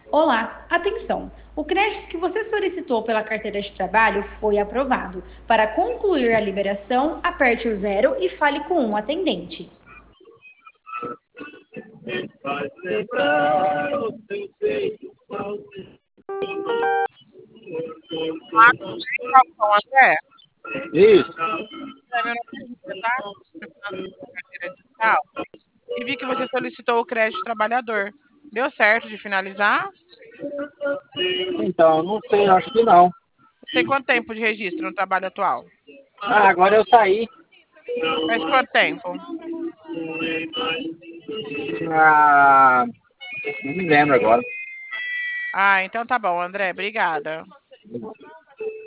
Olá, atenção! O crédito que você solicitou pela carteira de trabalho foi aprovado. Para concluir a liberação, aperte o zero e fale com um atendente. Olá, Calção, André. Isso. Meu nome é Júlia, tá? Estou falando da carteira digital e vi que você solicitou o crédito trabalhador. Deu certo de finalizar? Então, não sei, acho que não. Tem quanto tempo de registro no trabalho atual? Agora eu saí. Faz quanto tempo? Não me lembro agora. Ah, então tá bom, André. Obrigada.